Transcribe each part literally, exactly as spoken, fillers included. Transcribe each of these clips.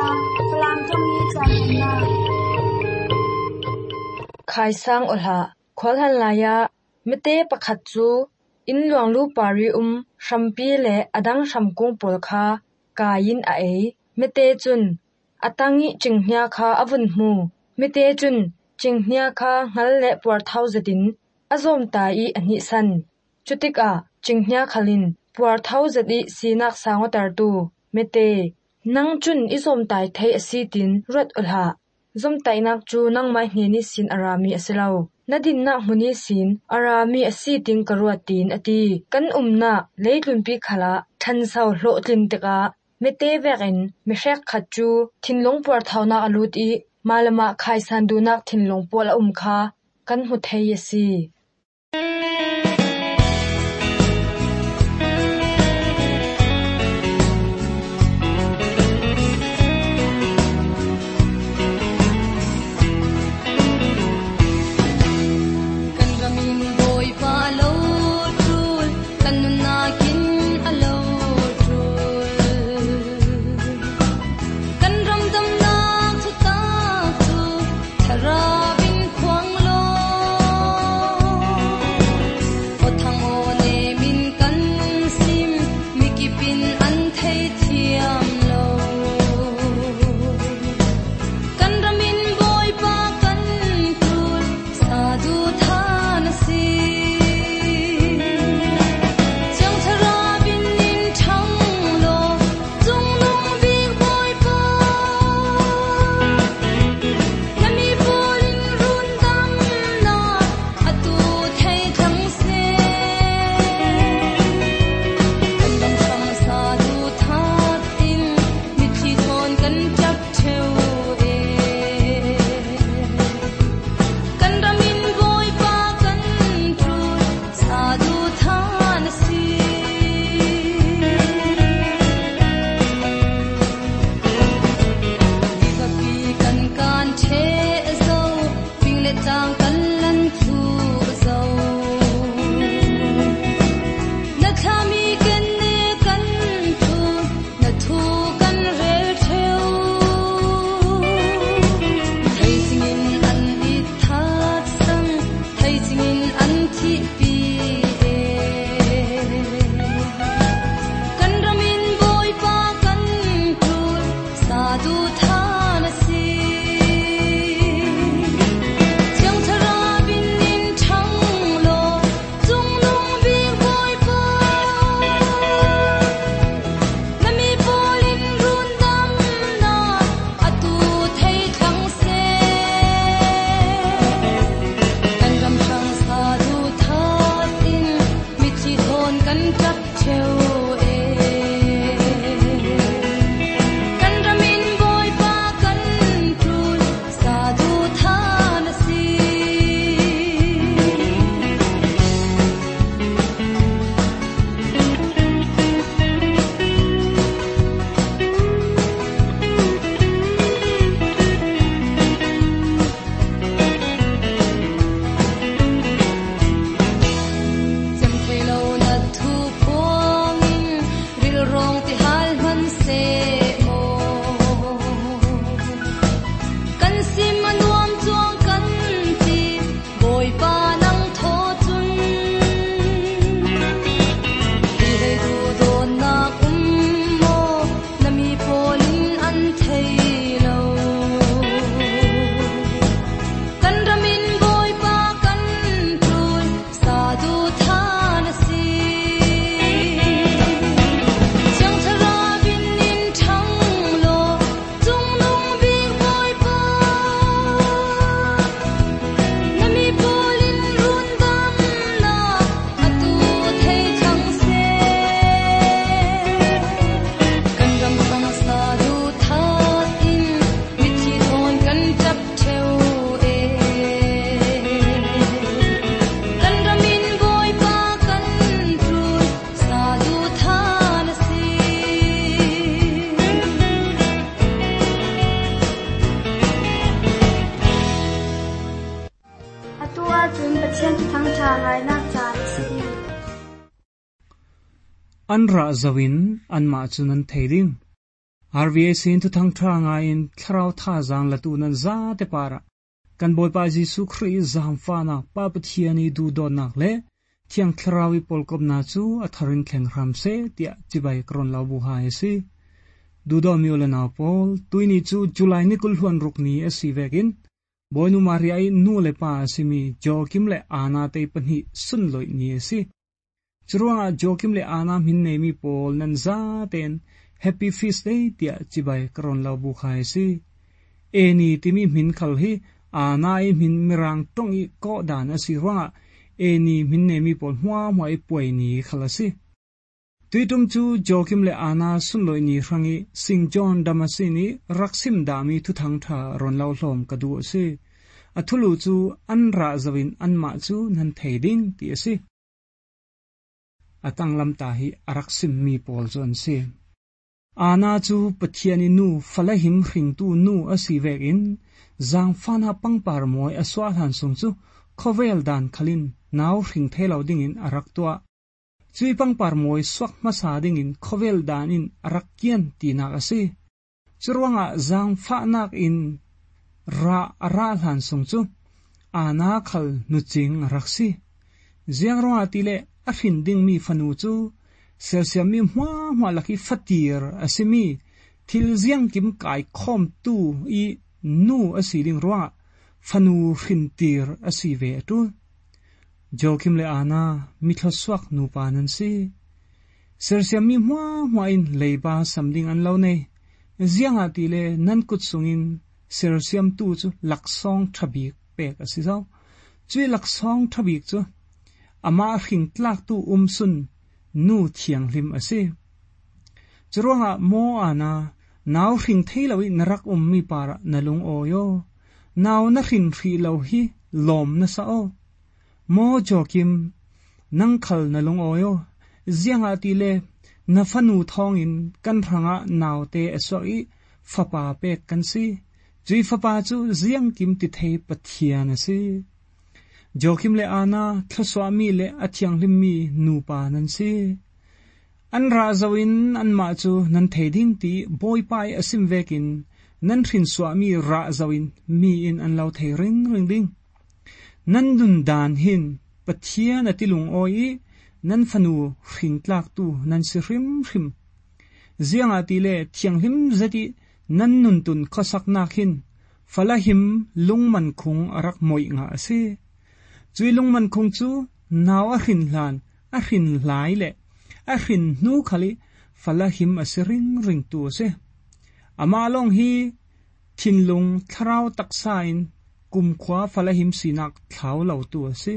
พลังจงมีจันทนาขายสร้างอลาขอทันลายะมิเตปะขัดจูอินหลวงลูปาริอุมชัมปีเลอดังชัมกุงปลคากายินอเอมิเตจุนอตังิจิงเนียคาอวุนมูมิเตจุนจิงเนียคางัลเลปวดเท้าจดินอซอมตาอีอันนิสันจุติกาจิงเนียคาลินปวดเท้าจดิสีนักสางวตาร์ตูมิเตนังจุนอิซอมตายไทยอสีตินรถอลาซอมไตนักจูนังไม่เนียนิสินอารามีอสลาวนาดินนักมุนิสินอารามีอสีติงกรัวตีนอตีกันอุมนาเลลุนปีขลาทันสาวโลตินตกาเมเตเวกินเมเชกขัดจูทินลงปวดเท้านักอลูตีมาลมาขายสันดูนักทินลงปวดอุมคากันหุเทยสีอันราจวินอันมาจุนันเทดิง R V A sin tu thang tra nga in thrau tha zang la tu nan za te para kan boy pa Jesu Christ zam fa na pa pathiani du don nak le thiang thrawi polkop na chu atharin thleng ram se tia chibai kron lau bu hai si du do mi ola na pol tuini chu July ni kul huan rukni asi vekin boynu maria i nu le pa simi Joachim le Anna te panhi sun loi ni si churuanga Joachim le Anna min nei mi pol nan za ten happy feast day tia chibai kron lau bu khai si eni timi min khal hi Anna i min mirang tong i ko dan asi ruanga eni min nei mi pol hwa hwa i poi ni khalasi tuitum chu Joachim le Anna sun loi ni rangi Saint John Damasini raksim dami thu thang tha ron lau hlom ka du si athulu chu an ra zawin an ma chu nan theiding ti si atang lam ta hi araksim mi pol zon si Anna chu pathiani nu falahim hring tu nu asi vekin zang fana pangpar moi aswa han sung chu khovel dan khalin naw hring thelo ding in arak tua chui pangpar moi swak ma sa ding in khovel dan in arak kian ti na asi churwanga zang fa nak in ra ara han sung chu Anna khal nu ching raksi ziang ro atile a hin ding mi fanu chu selsiam mi hwa hwa laki fatir asimi thil ziang kim kai khom tu i nu asiling ro fanu fintir asive tu Joachim le Anna mithoswak nu panan si selsiam mi hwa hwa in leiba samding an lo nei ziang atile nan kut sungin selsiam tu chu laksong thabik pek asizau chui laksong thabik chu ama hring tlak tu umsun nu thiang lim ase churonga mo ana naw hring theilawi narak um mi para nalung oyo naw na hrin hri lo hi lom na sa o mo Joachim nang khal nalung oyo zianga tile na fanu thong in kan ranga naw te asoi fapa pe kan si jui fapa chu ziang kim ti thei pathian ase Joachim le Anna thaswami le athiang lim mi nu pa nan si an ra zawin an ma chu nan theiding ti boy pai asim vekin nan thrin swami ra zawin mi in an lau thei ring ring ding nan dun dan hin pathian atilung oi nan fanu hring tlak tu nan si hrim hrim ziang atile thiang him zati nan nun tun khosak nakhin falahim lungman khung arak moi nga ase chui lungman khung chu naw a hrin hlan a hrin hlai le a hrin nu khali falahim asiring ring tu se ama long hi thinlung thrau taksain kum khwa falahim sinak thlau lo tu se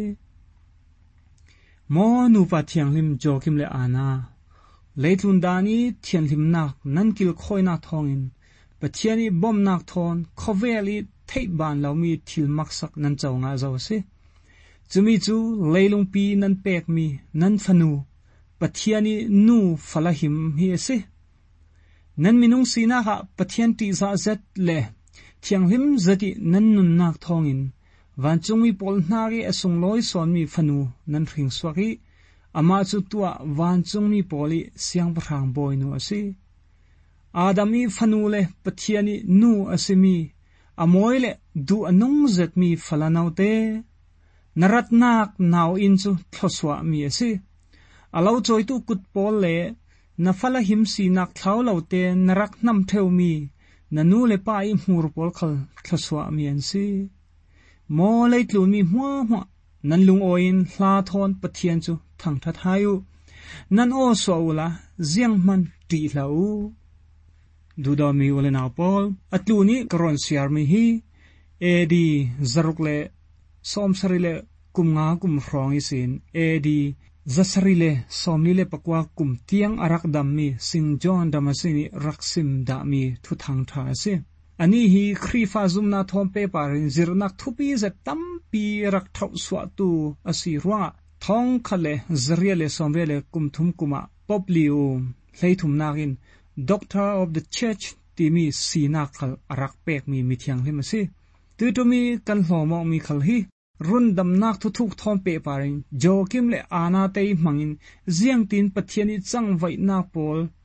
mo nu pa thiang lim Joachim le Anna leitun dani thian lim nak nan kil khoina thongin pathiani bom nak thon khoweli theiban lomi thil maksak nan chawnga zo se chumi chu leilung pi nan pek mi nan fanu pathiani nu falahim hi ase nan minung sina ha pathian ti za zat le thiang him zati nan nun nak thongin wan chungmi pol hnari asung loi son mi fanu nan hring swaki ama chu tua wan chungmi poli siang prang boy nu ase adami fanu le pathiani nu asemi amoi le du anung zat mi falanaute narat nak naw in chu thloswa mi ase alo choi tu kut pol le na falahim si nak thlau lote narak nam theu mi nanu le pa i hmur pol khal thloswa mi an si mo le tlu mi hwa hwa nan lung oin hla thon pathian chu thang that hayu nan o soula ziang man ti lau du do mi ole na pol atlu ni kron siar mi hi edi zaruk le som sarile kum nga kum rong isin edi zasarile somlile pakwa kum tiang arak dam mi Saint John Damasini raksim da mi thu thang tha se ani hi khrifa zumna thom pe parin zirnak thupi za tampi rak thau swa tu asirwa thong khale zriele somrele kum thum kuma popliu hleithum nakin doctor of the church timi sinakal arak pek mi mithiang himase tu to mi kan hlomo mi khal hi run dam nak thu thuk thom pe parin Joachim le Anna te mangin ziang tin pathiani chang vai na pol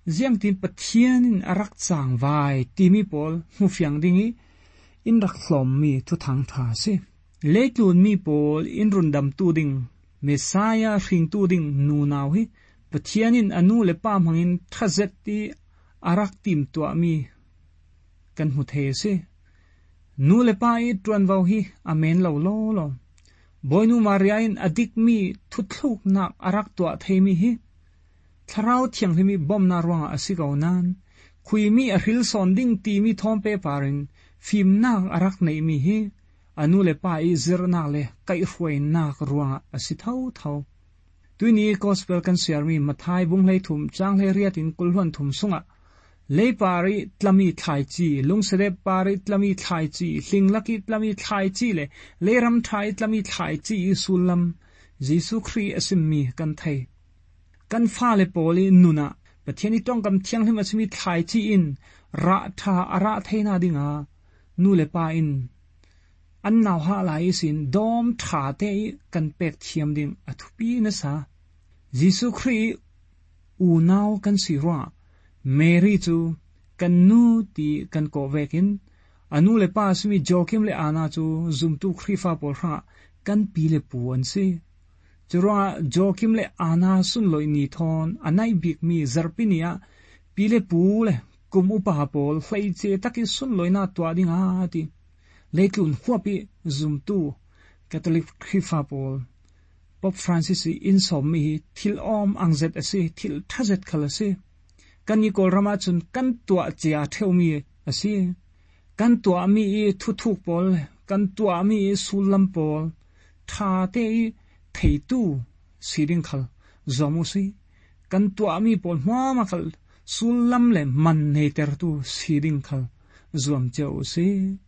ziang tin pathian in arak chang vai timi pol mu fiang dingi in rak thlom mi thu thang tha se letlun mi pol in rundam tu ding Messiah ring tu ding nu naw hi pathian in anu le pa mangin thazet ti arak tim to mi kan hu the se nu le pa i tron vau hi amen lo lo lo boinu maria in adik mi thuthluk nak arak to themi hi tharau thiang himi bom na ronga asigau nan khui mi a ril son ding ti mi thom pe parin phim nak arak nei mi hi anu le pa i zir na le kai hruai nak ruanga asithau thau tuini gospel kan share mi mathai bung lei thum chang le riatin kulhon thum sunga le pari tlami thai chi lungsere pari tlami thai chi linglaki tlami thai chi le leram thai tlami thai chi sulam Jesu Khri asimmi kan thai kan fa le poli nuna pathiani tong kam thiang him asmi thai chi in ra tha ara theina dinga nu le pa in an naw ha lai sin dom tha te kan pek thiam ding athupi na sa Jesu Khri u naw kan si ro Mary chu kan nu ti kan ko vekin anu le pa asmi Joachim le Anna chu zum tu Khri fa por ha kan pi le puan si chura Joachim le Anna sun loi ni thon anai bik mi zarpinia pi le pu le kum upa pol hlai che taki sun loi na twa dinga ti letlun huapi zum tu Catholic Khri fa pol Pope Francis in som mi thil om angzet ase thil thazet khalase kan ni kol rama chun kan tua chia theu mi ase kan tua mi thu thu pol kan tua mi sulam pol tha te theitu siring khal zomusi kan tua mi pol ma ma khal sulam le man ne ter tu siring khal zom cheu se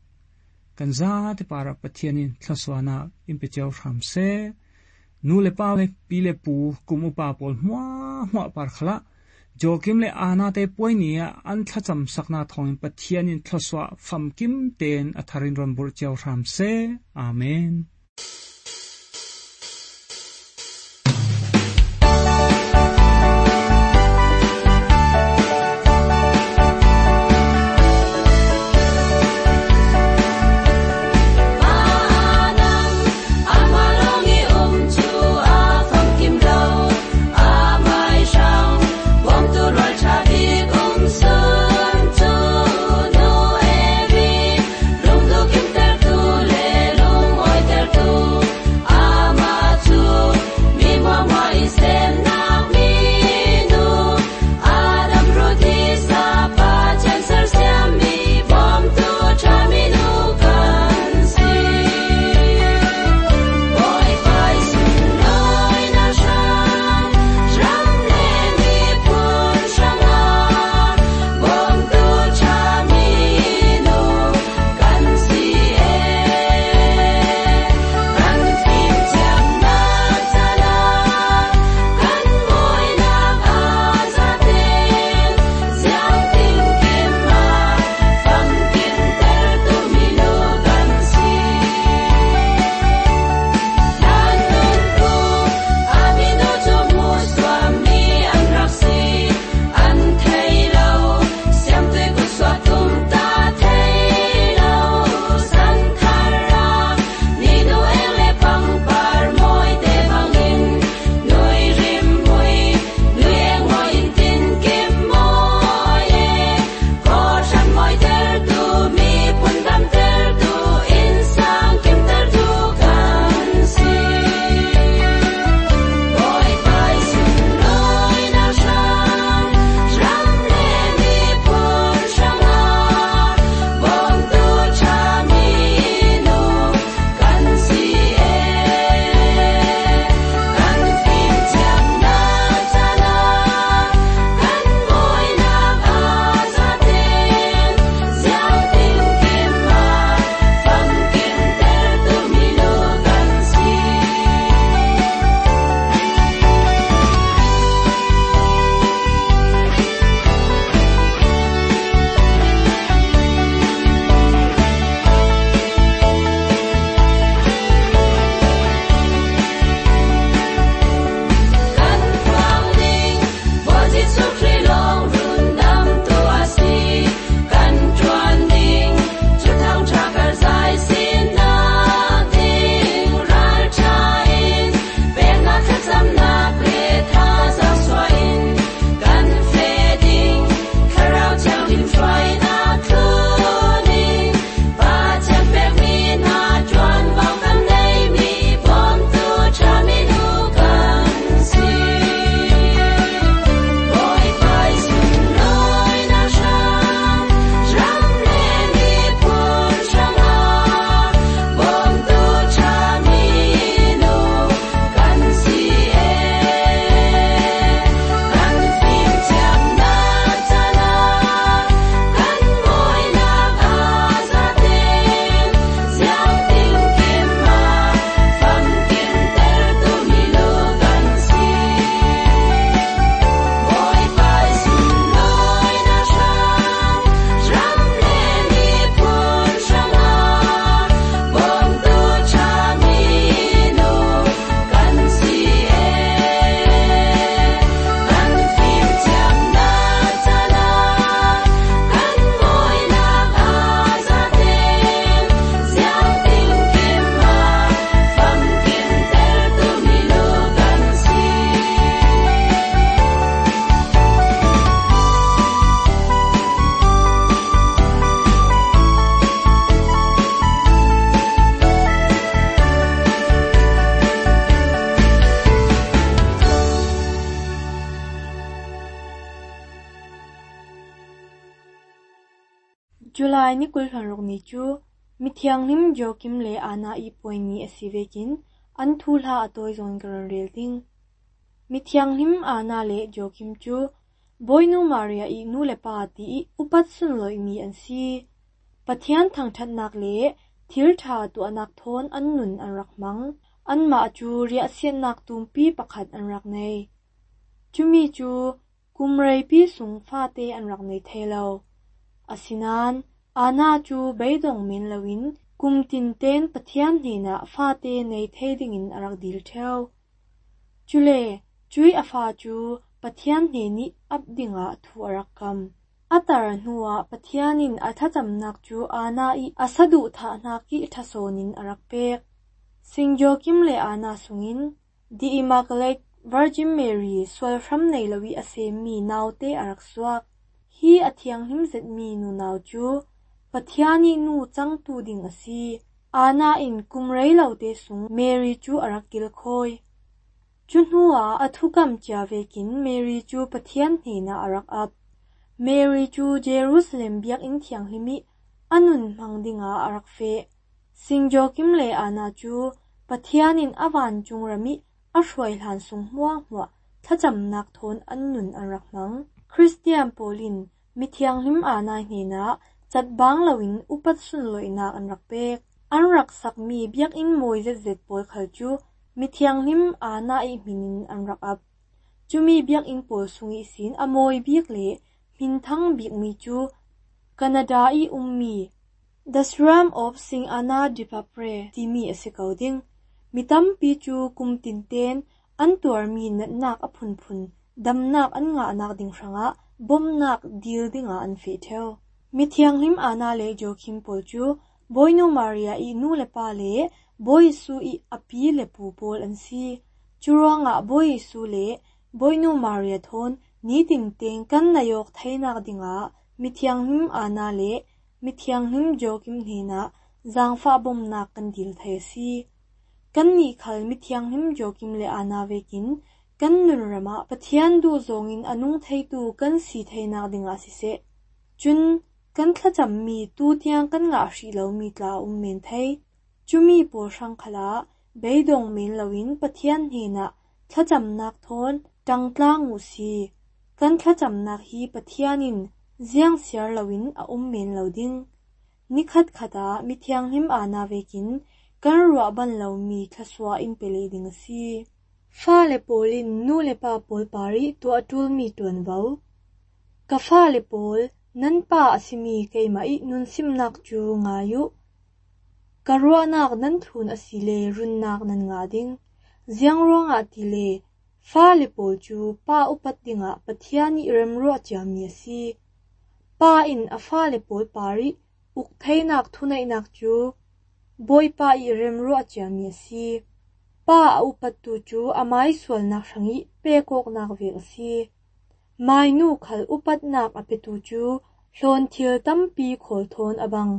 kan za te para pathianin thlaswana impe cheu ram se nu le pa le pi le pu kumu pa pol ma ma par khala Joachim le Anna te poinia an thacham sakna thongin pathianin thlaswa famkim ten atharin ron bur cheu ram se amen. Ter chulai ni kulhan rok ni chu mithiang lim Joachim le Anna i poingi asivekin an thulha atoi zon garel ding mithiang lim Anna le Joachim chu boinu Maria i nu le pa ti upat sun loi mi an si pathian thang that nak le thil tha tu anak thon an nun an rak mang an ma chu ria sian nak tumpi pakhat an rak nei chumi chu kumrei pi sung fa te an rak nei thelo asinan Anna chu beidong min lawin kum tin ten pathian hina fa te nei theding in arak dil theu chule chui afa chu pathian hne ni abdinga thu arakam atar nuwa pathianin athacham nak chu Anna i asadu tha na ki thasonin arak pek Saint Joachim le Anna sungin the Immaculate Virgin Mary swal from nei lawi ase mi naute arak suak hi athiang him zet mi nu naw chu pathiani nu chang tu ding asi Anna in kumrei laute sung Mary chu arak kil khoi chunhuwa athukam cha vekin Mary chu pathian hina arak up Mary chu Jerusalem biak in thiang himi anun mangdinga arak fe Saint Joachim le Anna chu pathianin awan chungrami ashwai hlan sung hwa hwa thacham nak thon annun arak mang Christian Paulin mithiang lim Anna hina chat bang lawin upat sun loina an rak pek an rak sak mi biak in moizet zet pol khal chu mithiang lim Anna i minin an rak up chumi biak in pol sungi sin amoi biak le min thang biak mi chu Canada i ummi The Shrine of Saint Anna de Papre ti mi asikauding mitam pi chu kum tin ten an tuar mi nat nak aphun phun dam nak an nga nak ding ranga bom nak dil dinga an fe theu mithiang lim Anna le Joachim pol chu boinu Maria i nu le pa le boi su i api le pu pol an si churonga boi su le boinu Maria thon ni tin teng kan nayok thainak dinga mithiang lim Anna le mithiang lim Joachim hina zangfa bom nak kan dil thai si kan ni khal mithiang lim Joachim le Anna vekin kan nun rama pathian du zongin anung thai tu kan si thainak dinga si se chun kan thacham mi tu tiang kan nga hri lo mi tla um men thai chumi po sang khala beidong min lawin pathian hina thacham nak thon tangtlang u si kan thacham nak hi pathianin ziang siar lawin a um men loding nikhat khata mithiang lim Anna vekin kan ruwa ban lo mi thaswa in pele ding si fa le polin nu le pa pol pari to atul mi ton vau ka fa le pol nan pa asimi keima i nun sim nak chu ngayu karwa nak nan thun asile run nak nan nga ding ziang ronga tile fa le pol chu pa upat dinga pathiani remro chami si pa in afa le pol pari uk thainak thunai nak chu boy pa i remro chami si pa upat tu chu amai swal nak rangi pe kok nak ve si mai nu khal upat nak apetu chu hlon thil tampi khol thon abang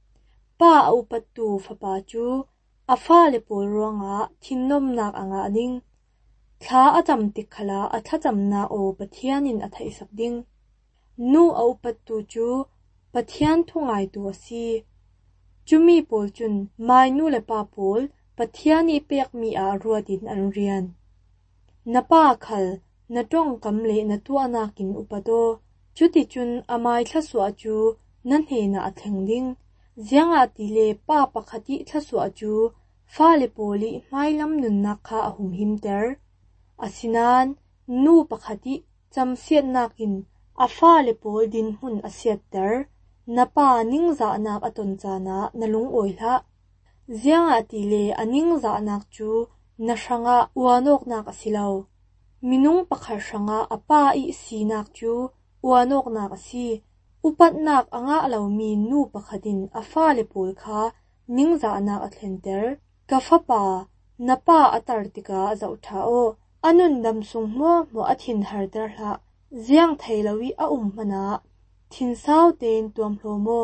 pa upat tu fa pa chu afa le pol ronga thinnom nak anga ding thla acham tik khala athacham na o pathianin athai sak ding nu au upat tu chu pathian thungai tu si chumi pol chun mai nu le pa pol pathiani pek mi a ruatin an rian na pa khal na tong kam le na tu anakin upado chuti chun amai thlaswa chu nan he na athleng ding zianga tile pa pakhati thlaswa chu fa le poli mailam nun nakha ahum him ter asinan nu pakhati chamsiat nakin afa le pol din hun asiat ter napa ningza nak aton chana nalung oila zianga tile aningza nak chu na sanga uanok nak asilau minung pakhar sanga apa i sinak chu uanok nak asi upat nak anga alawmi nu pakhatin afa le pol kha ningza nak athlenter kafapa napa atartika zautha o anun dam sung mo mo athin hardar hla ziang thailawi a um mana thin sau ten tuam hlomo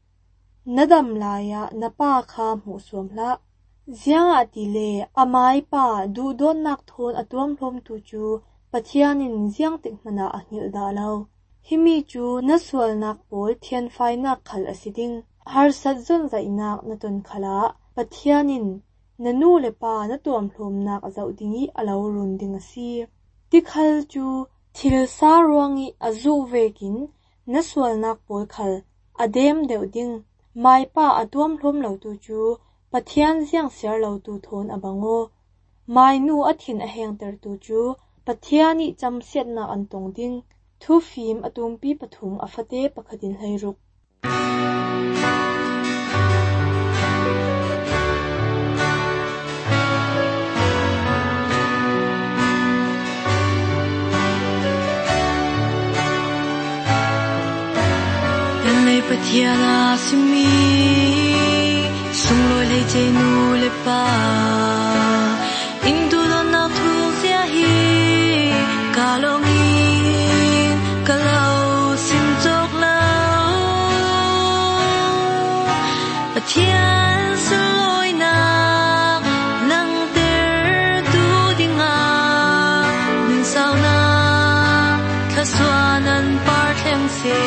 nadam laya napa kha mu somla zianga tile amai pa du don nak thon atuam hlom tu chu pathianin ziang tik mana a ngil da lo himi chu na sual nak pol thian fai nak khal asiding har sat zon zai nak na ton khala pathianin nanu le pa na tuam hlom nak azau dingi alo run ding asi tikhal chu thil sa ruangi azu vekin na sual nak pol khal adem deu ding mai pa atuam hlom lo tu chu pathian siang ser lo tu thon abango mai nu athin a heng ter tu chu pathiani chamsiat na antong ding thu fim atumpi pathum afate pakhatin hairuk Yanlei pathiana simi sung loi lei chei nu le pa ing tu don na thu sia hi ka long in ka lau sim chok lau pathian su loi na nang ter tu dinga min sao na kha swanan par thleng se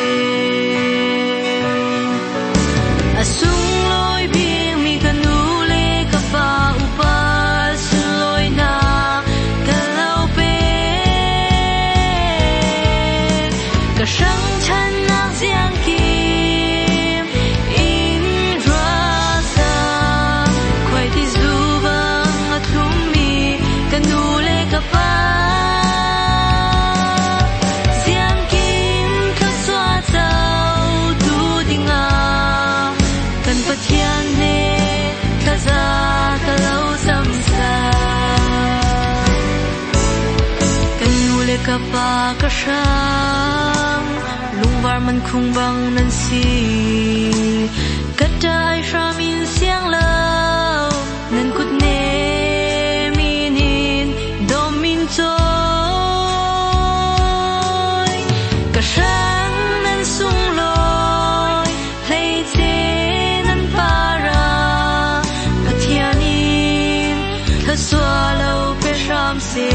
pa ka shang lungwar man khung bang nan si katai shamin siang lau nan kut ne minin domin toy ka shang nan sung loi play te nan para pathianin tha swalo pe sham se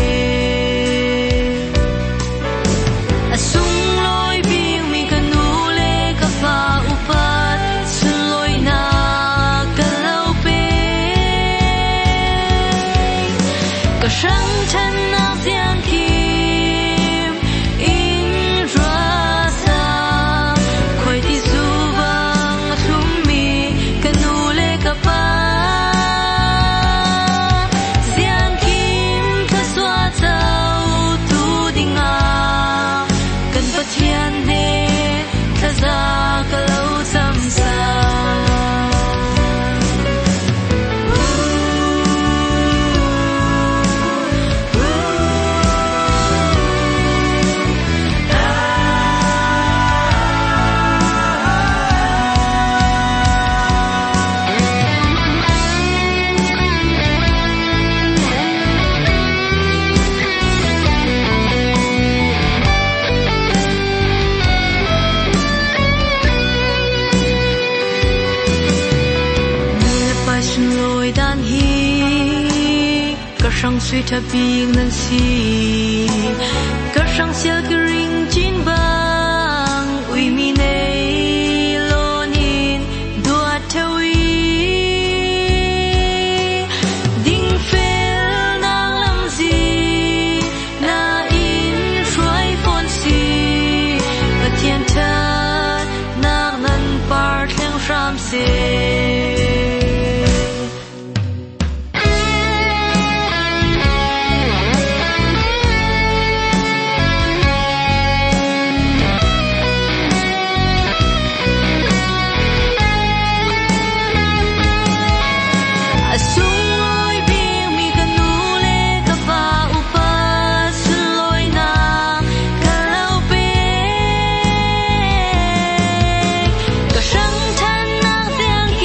sang suy thà biếng nan si cả sang xiao cái ring chín bang ui mi nei lonin đua theo ý ding fel nang làm gì na in try phone si và thiên thần nang nan par thang ram se Shang Tan Nang Siang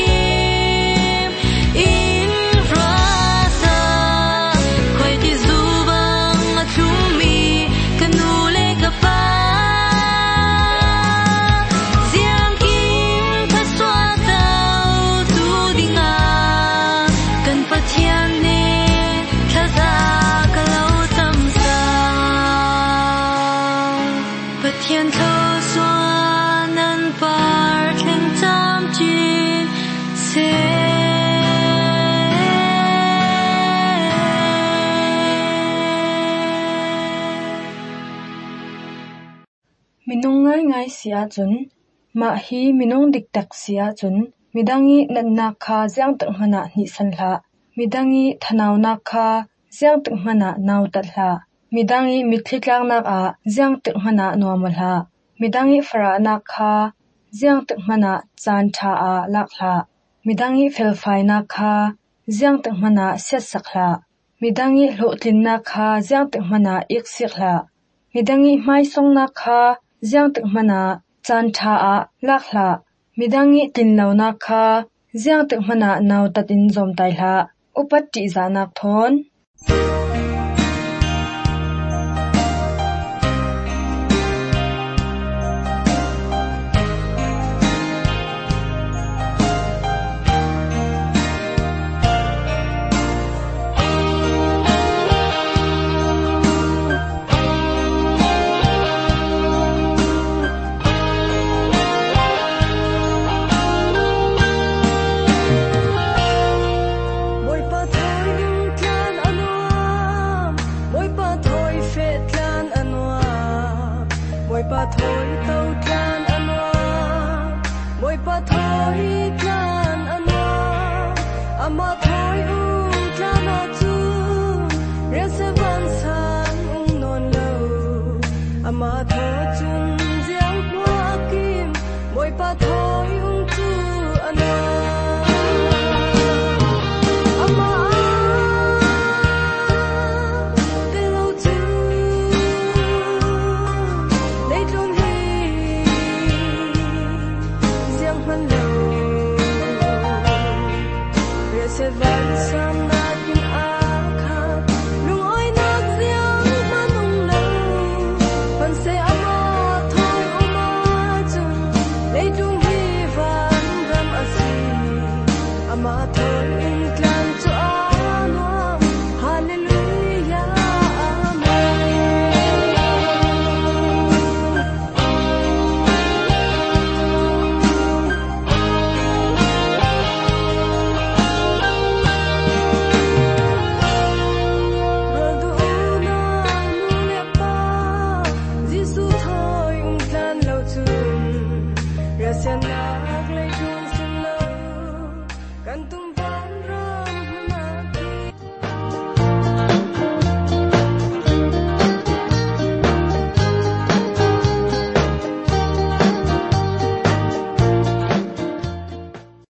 minung ngai ngai sia chun ma hi minung dik tak sia chun midangi natna kha jiang tak hmana ni san hla midangi thanaw na kha jiang tak hmana naw tat hla midangi mitthitlang nak a jiang tak hmana nuamul hla midangi fara na kha jiang tak hmana chan tha a lak hla midangi felfai na kha jiang tak hmana set sak hla midangi hlotlin na kha jiang tak hmana ik sik hla midangi mai song na kha jiang tak hmana chan tha a lak hla midangi tinlaw na kha jiang tak hmana naw tatin zom tai hla upat ti za nak thon se van